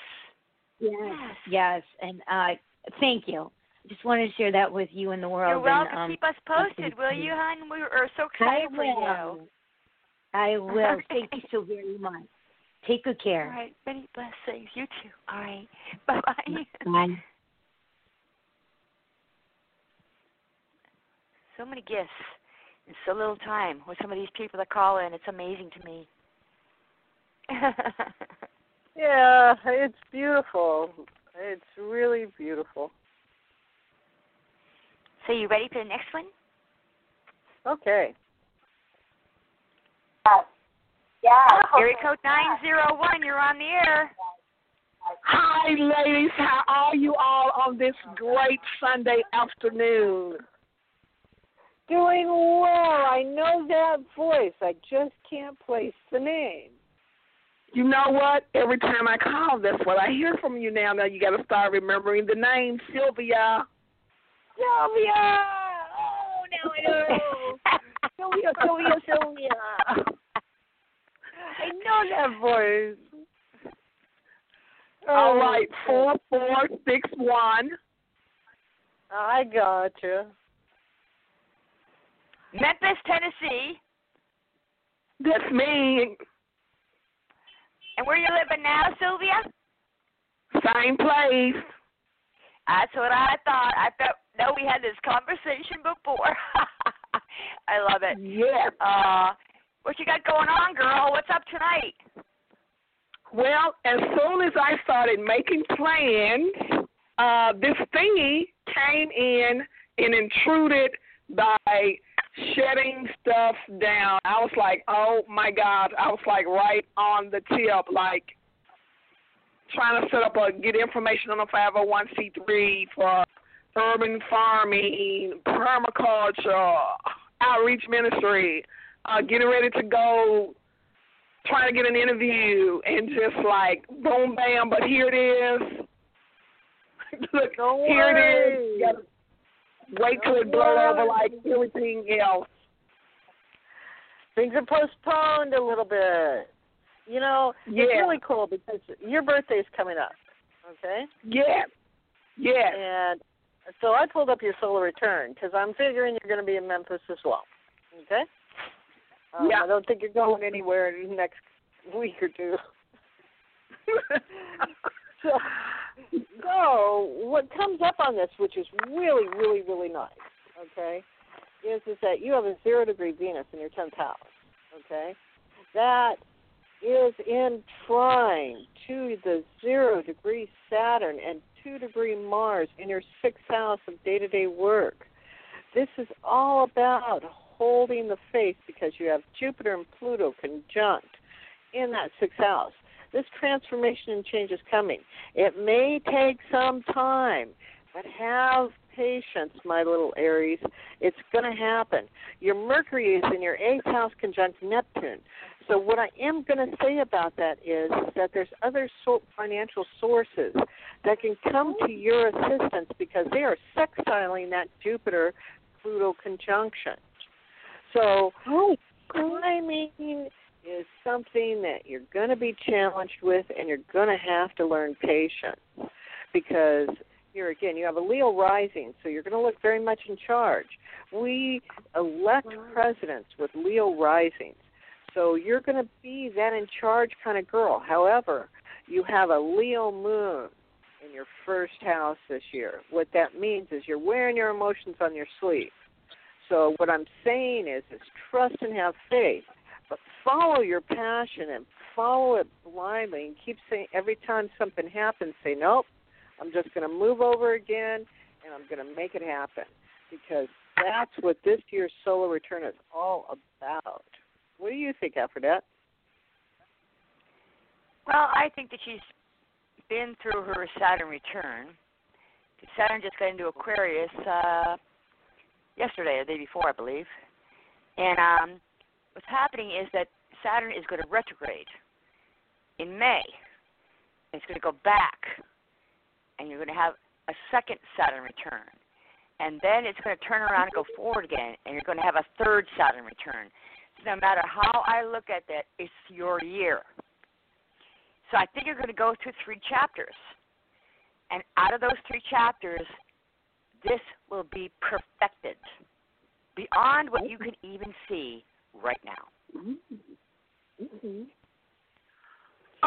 Yes. And thank you. I just wanted to share that with you and the world. You're welcome. And, keep us posted, will you, hon? We're so excited for you. I will. Thank you so very much. Take good care. All right. Many blessings. You too. All right. Bye-bye. Bye. So many gifts in so little time with some of these people that call in. It's amazing to me. Yeah, it's beautiful. It's really beautiful. So you ready for the next one? Okay. Yeah. Area code 901, you're on the air. Hi, ladies. How are you all on this great Sunday afternoon? Doing well. I know that voice. I just can't place the name. You know what? Every time I call, that's what I hear from you now. Now you got to start remembering the name, Sylvia. Sylvia! Oh, now I know. Sylvia. I know that voice. All right, 4461. I gotcha. Memphis, Tennessee. That's me. And where you living now, Sylvia? Same place. That's what I thought. I felt no, we had this conversation before. I love it. Yes. What you got going on, girl? What's up tonight? Well, as soon as I started making plans, this thingy came in and intruded by shutting stuff down. I was like, oh, my God. I was like right on the tip, like trying to set up get information on a 501c3 for urban farming, permaculture, outreach ministry, getting ready to go, trying to get an interview, and just like boom, bam, but here it is. Look, here it is. You gotta wait till it blows over like everything else. Things are postponed a little bit. You know, it's really cool because your birthday's coming up, okay? Yeah. Yeah. And so I pulled up your solar return because I'm figuring you're going to be in Memphis as well, okay? I don't think you're going anywhere in the next week or two. So what comes up on this, which is really, really, really nice, okay, is that you have a 0-degree Venus in your 10th house, okay? That is in trine to the 0-degree Saturn and 2-degree Mars in your 6th house of day-to-day work. This is all about holding the faith because you have Jupiter and Pluto conjunct in that 6th house. This transformation and change is coming. It may take some time, but have patience, my little Aries. It's going to happen. Your Mercury is in your 8th house conjunct Neptune. So what I am going to say about that is that there's other financial sources that can come to your assistance because they are sextiling that Jupiter-Pluto conjunction. So timing is something that you're going to be challenged with, and you're going to have to learn patience because here again you have a Leo rising, so you're going to look very much in charge. We elect presidents with Leo risings, so you're going to be that in charge kind of girl. However, you have a Leo moon in your 1st house this year. What that means is you're wearing your emotions on your sleeve. So what I'm saying is trust and have faith. But follow your passion and follow it blindly and keep saying every time something happens, say, nope, I'm just going to move over again and I'm going to make it happen because that's what this year's solar return is all about. What do you think, Aphrodite? Well, I think that she's been through her Saturn return. Saturn just got into Aquarius yesterday or the day before, I believe. And what's happening is that Saturn is going to retrograde in May. It's going to go back, and you're going to have a second Saturn return. And then it's going to turn around and go forward again, and you're going to have a third Saturn return. So no matter how I look at that, it's your year. So I think you're going to go through 3 chapters. And out of those 3 chapters, this will be perfected beyond what you can even see right now.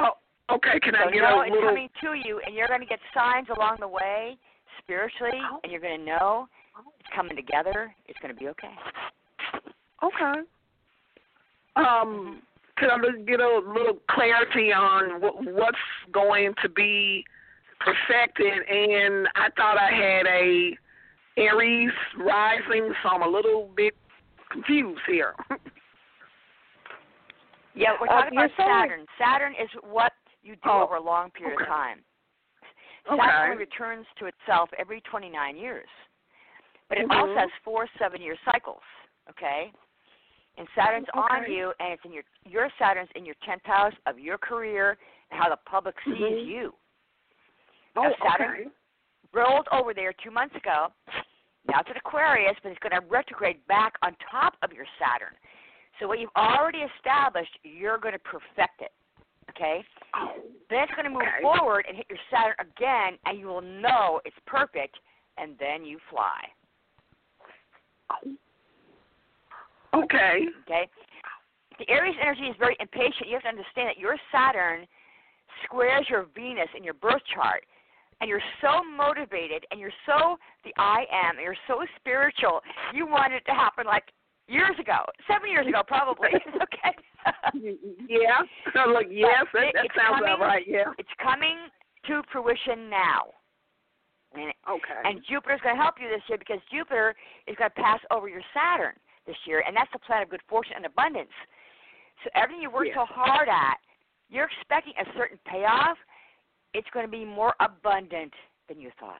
Okay, can So I get know a it's little? coming to you, and you're going to get signs along the way spiritually, and you're going to know it's coming together. It's going to be okay. Okay. Could I just get a little clarity on what's going to be perfected? And I thought I had a Aries rising, so I'm a little bit confused here. Yeah, we're talking about you're Saturn. Saturn is what you do over a long period of time. Saturn only returns to itself every 29 years. But it also has 4 7-year cycles, okay? And Saturn's on you, and it's in your Saturn's in your 10th house of your career and how the public sees you. Now, Saturn rolled over there 2 months ago. Now it's at Aquarius, but it's going to retrograde back on top of your Saturn. So what you've already established, you're going to perfect it, okay? Then it's going to move forward and hit your Saturn again, and you will know it's perfect, and then you fly. Okay. Okay? The Aries energy is very impatient. You have to understand that your Saturn squares your Venus in your birth chart, and you're so motivated, and you're so the I am, and you're so spiritual. You want it to happen like years ago, 7 years ago probably. Okay. Yeah. Look, yes, that sounds about right. Yeah. It's coming to fruition now. And Jupiter's going to help you this year because Jupiter is going to pass over your Saturn this year, and that's the planet of good fortune and abundance. So everything you work so hard at, you're expecting a certain payoff. It's going to be more abundant than you thought.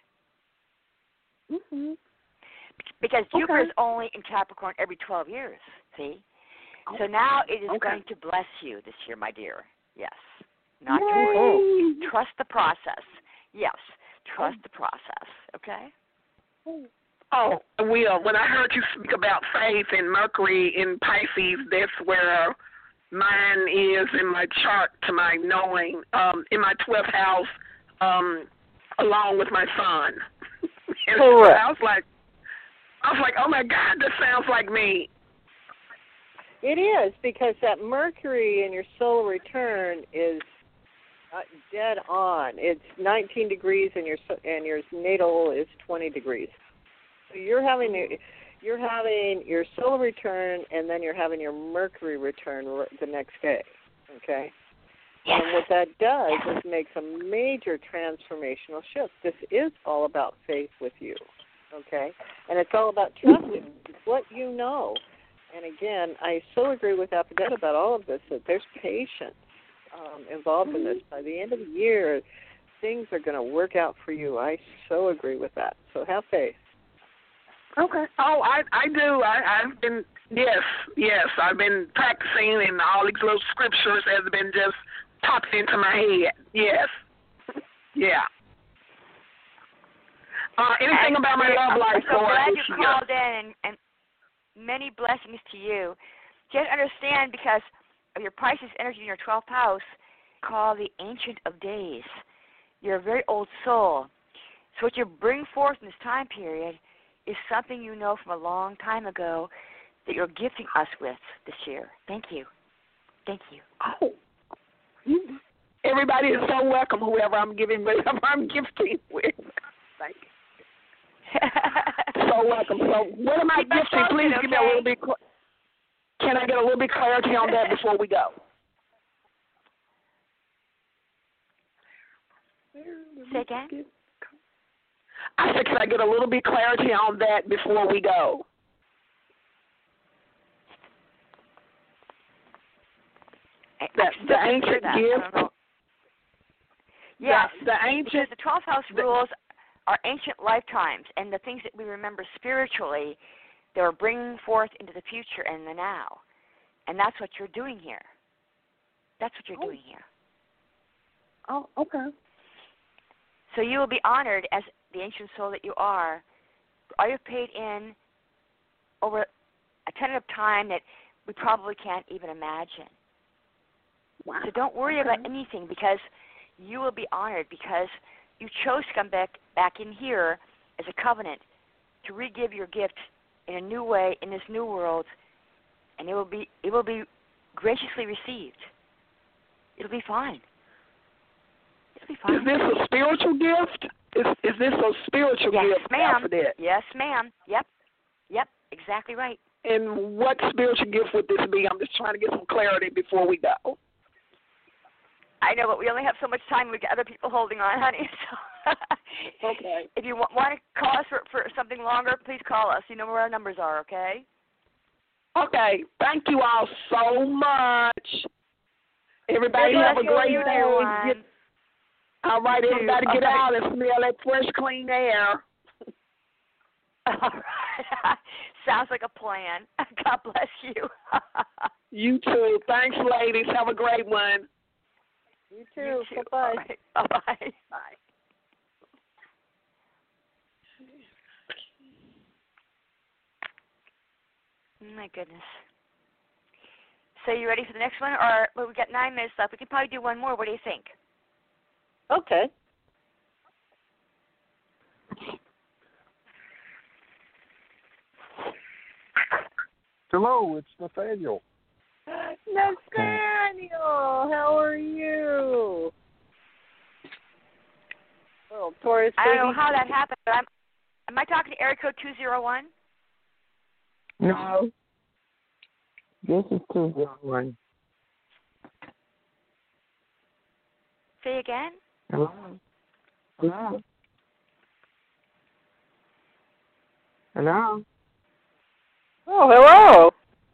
Because Jupiter is only in Capricorn every 12 years, see? So now it is going to bless you this year, my dear. Yes. Not to worry. Trust the process. Yes. Trust the process, okay? Oh, Will, when I heard you speak about faith and Mercury in Pisces, that's where mine is in my chart to my knowing, in my 12th house, along with my son. Correct. I was like, oh my God, this sounds like me. It is, because that Mercury in your solar return is dead on. It's 19 degrees, and your natal is 20 degrees. So you're having your solar return, and then you're having your Mercury return the next day. Okay. Yes. And what that does is makes a major transformational shift. This is all about faith with you. Okay, and it's all about trusting what you know. And again, I so agree with Aphrodite about all of this, that there's patience involved in this. By the end of the year, things are going to work out for you. I so agree with that. So have faith. Okay. Oh, I do. I've been, yes, I've been practicing, and all these little scriptures have been just popping into my head. Yes. Yeah. Anything about my love life? I'm so glad you called in, and many blessings to you. Just understand, because of your Pisces energy in your 12th house, called the Ancient of Days. You're a very old soul. So what you bring forth in this time period is something you know from a long time ago that you're gifting us with this year. Thank you. Thank you. Oh. Everybody is so welcome, whoever I'm gifting with. Thank you. So welcome. So what am I gifting? Please give me a little bit. Can I get a little bit clarity on that before we go? Say again? I said, can I get a little bit clarity on that before we go? The ancient gift. Yes, the ancient. The 12th house rules are ancient lifetimes, and the things that we remember spiritually, they're bringing forth into the future and the now. And that's what you're doing here. That's what you're doing here. Oh, okay. So you will be honored as the ancient soul that you are. All you've paid in over a tentative time that we probably can't even imagine. Wow. So don't worry about anything, because you will be honored, because you chose to come back in here as a covenant to re-give your gift in a new way in this new world, and it will be graciously received. It'll be fine. Be fine. Is this a spiritual gift? Is this a spiritual gift, ma'am. Alphabet? Yes, ma'am. Yep, exactly right. And what spiritual gift would this be? I'm just trying to get some clarity before we go. I know, but we only have so much time. We got other people holding on, honey. So Okay. if you want to call us for something longer, please call us. You know where our numbers are, okay? Okay. Thank you all so much. Everybody have a great day. All right, everybody get out and smell that fresh, clean air. All right. Sounds like a plan. God bless you. You too. Thanks, ladies. Have a great one. You too. You too. Bye-bye. Right. Bye-bye. Bye. My goodness. So you ready for the next one? Or well, we got 9 minutes left. We can probably do one more. What do you think? Okay. Hello, it's Nathaniel. Nathaniel, how are you? Well, Taurus I don't know baby. how that happened, but am I talking to area code 201? No. This is 201. Say again? Hello. Hello. Hello. Oh, hello.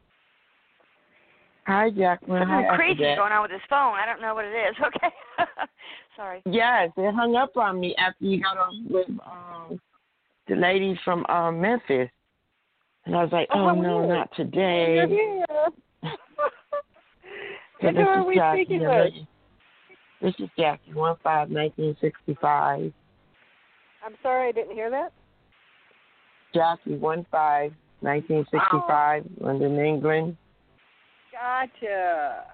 Hi, Jacqueline. Something Hi, crazy Alphabet. going on with his phone. I don't know what it is. Okay. Sorry. Yes, it hung up on me after you got off with the ladies from Memphis. And I was like, oh no, not today. You're here. So And who are we Jackie, speaking with? This is Jackie, 15-1965. I'm sorry, I didn't hear that. Jackie, 15-1965, London, England. Gotcha.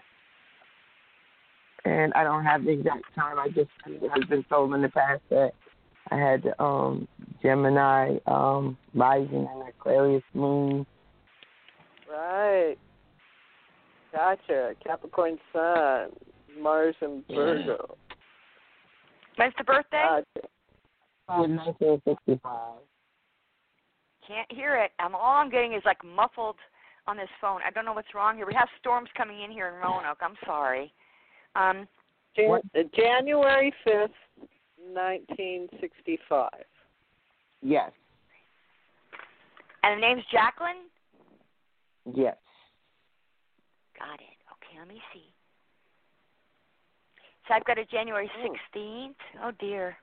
And I don't have the exact time. I've been told in the past that I had Gemini rising and Aquarius moon. Right. Gotcha. Capricorn Sun, Mars and Virgo. When's the birthday? Gotcha. 1965. Can't hear it. All I'm getting is like muffled on this phone. I don't know what's wrong here. We have storms coming in here in Roanoke. I'm sorry. January 5th, 1965. Yes. And the name's Jacqueline? Yes. Got it. Okay, let me see. So I've got a January 16th. Oh, dear.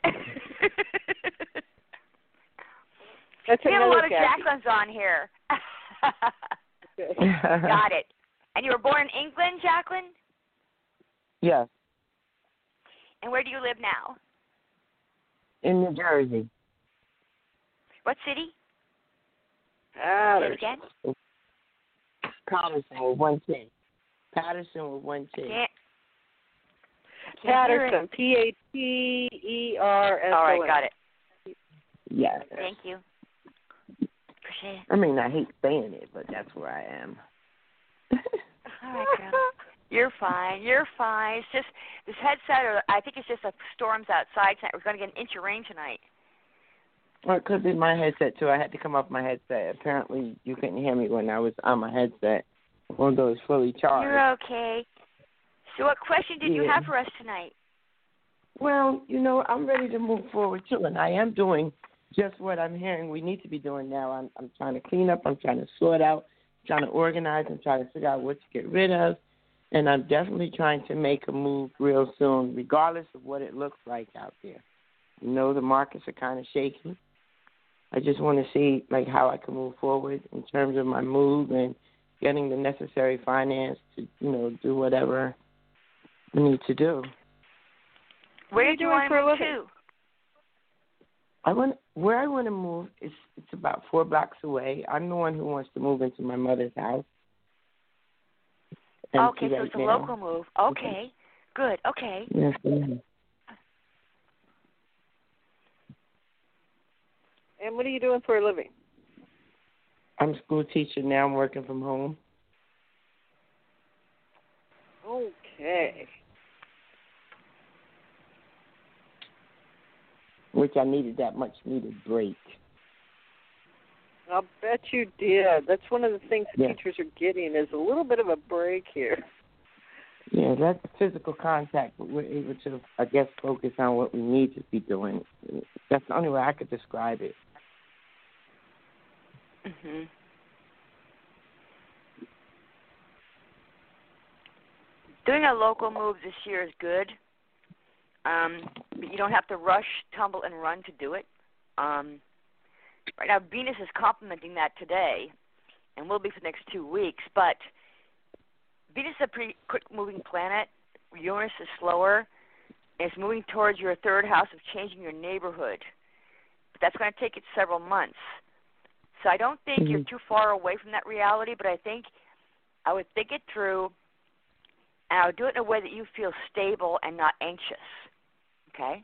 That's we have a lot of Jackie. Jacquelines on here. Okay. Got it. And you were born in England, Jacqueline? Yes. And where do you live now? In New Jersey. What city? Say it again? Patterson with one T. Patterson with one T. I can't hear it. Patterson, Patterson. All right, got it. Yes. Thank you. Appreciate it. I mean, I hate saying it, but that's where I am. All right, girl. You're fine. You're fine. It's just this headset, or I think it's just the storms outside tonight. We're going to get an inch of rain tonight. Well, it could be my headset, too. I had to come off my headset. Apparently, you couldn't hear me when I was on my headset. One of those fully charged. You're okay. So what question did you have for us tonight? Well, I'm ready to move forward, too, and I am doing just what I'm hearing we need to be doing now. I'm trying to clean up. I'm trying to sort out. I'm trying to organize. I'm trying to figure out what to get rid of. And I'm definitely trying to make a move real soon, regardless of what it looks like out there. The markets are kind of shaky. I just want to see, how I can move forward in terms of my move and getting the necessary finance to, do whatever I need to do. Where do you want to move to? Where I want to move is it's about 4 blocks away. I'm the one who wants to move into my mother's house. Okay, so it's a local move. Okay, good. Okay. Yes, ma'am. And what are you doing for a living? I'm a school teacher now. I'm working from home. Okay. which I needed that much needed break. I'll bet you did. That's one of the things Yeah. teachers are getting is a little bit of a break here. Yeah, that's physical contact, but we're able to, I guess, focus on what we need to be doing. That's the only way I could describe it. Mhm. Doing a local move this year is good, but you don't have to rush, tumble, and run to do it. Right now, Venus is complementing that today, and will be for the next 2 weeks. But Venus is a pretty quick-moving planet. Uranus is slower, and it's moving towards your third house of changing your neighborhood. But that's going to take it several months. So I don't think you're too far away from that reality, but I think I would think it through, and I would do it in a way that you feel stable and not anxious. Okay?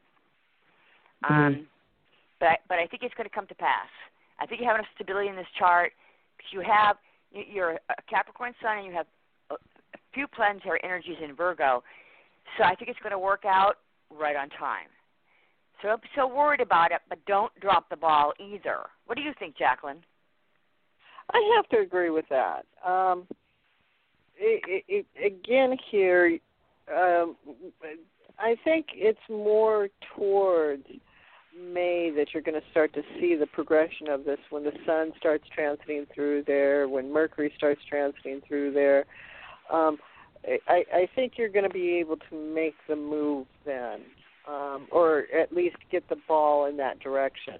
But I think it's going to come to pass. I think you have enough stability in this chart because you're a Capricorn sun and you have a few planetary energies in Virgo. So I think it's going to work out right on time. So don't be so worried about it, but don't drop the ball either. What do you think, Jacqueline? I have to agree with that. Again, here, I think it's more towards May that you're going to start to see the progression of this when the sun starts transiting through there, when Mercury starts transiting through there. I think you're going to be able to make the move then, or at least get the ball in that direction.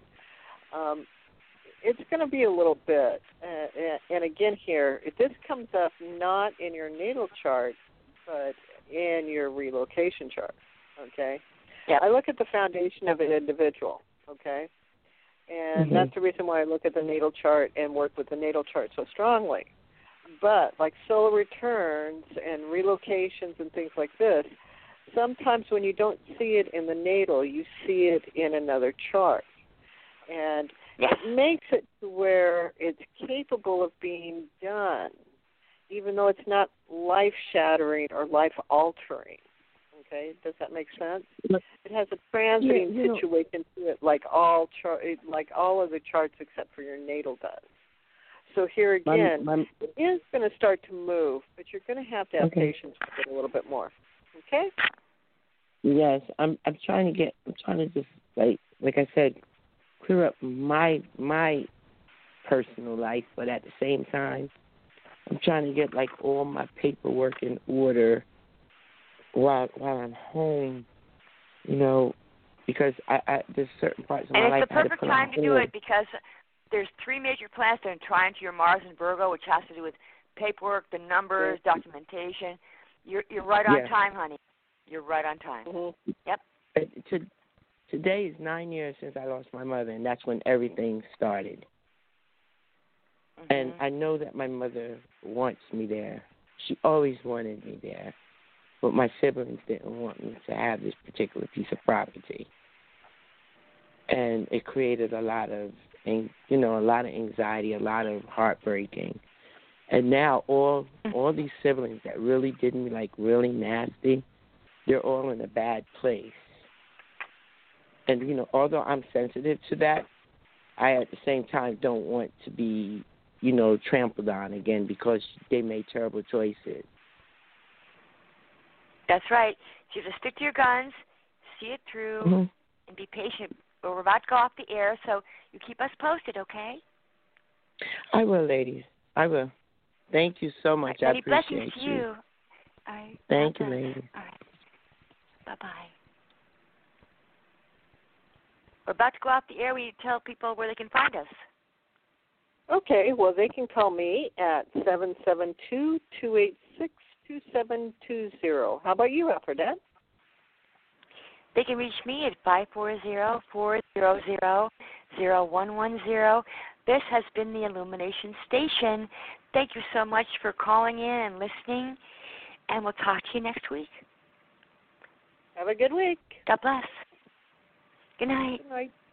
It's going to be a little bit. And again here, if this comes up not in your natal chart, but in your relocation chart, okay? Yep. I look at the foundation of an individual, okay? And that's the reason why I look at the natal chart and work with the natal chart so strongly. But like solar returns and relocations and things like this, sometimes when you don't see it in the natal, you see it in another chart. And it makes it to where it's capable of being done, even though it's not life-shattering or life-altering. Okay, does that make sense? It has a transiting situation to it, like all other charts except for your natal does. So here again, it is going to start to move, but you're going to have patience with it a little bit more. Okay? Yes, I'm trying to just like I said, clear up my personal life, but at the same time, I'm trying to get like all my paperwork in order while I'm home, because I there's certain parts of my life. And it's the perfect time to do it because there's 3 major planets that are trying to your Mars and Virgo, which has to do with paperwork, the numbers, documentation. You're right on time, honey. You're right on time. Mm-hmm. Yep. Today is 9 years since I lost my mother, and that's when everything started. And I know that my mother wants me there. She always wanted me there. But my siblings didn't want me to have this particular piece of property. And it created a lot of anxiety, a lot of heartbreaking. And now all these siblings that really did me like really nasty, they're all in a bad place. And, although I'm sensitive to that, I at the same time don't want to be, trampled on again because they made terrible choices. That's right. So you just stick to your guns, see it through, and be patient. But we're about to go off the air, so you keep us posted, okay? I will, ladies. I will. Thank you so much. Many I appreciate blessings to you. All right. Thank you, ladies. All right. Bye-bye. We're about to go off the air. We tell people where they can find us. Okay, well, they can call me at 772-286-2720. How about you, Alfredette? They can reach me at 540-400-0110. This has been the Illumination Station. Thank you so much for calling in and listening, and we'll talk to you next week. Have a good week. God bless. Good night. Good night.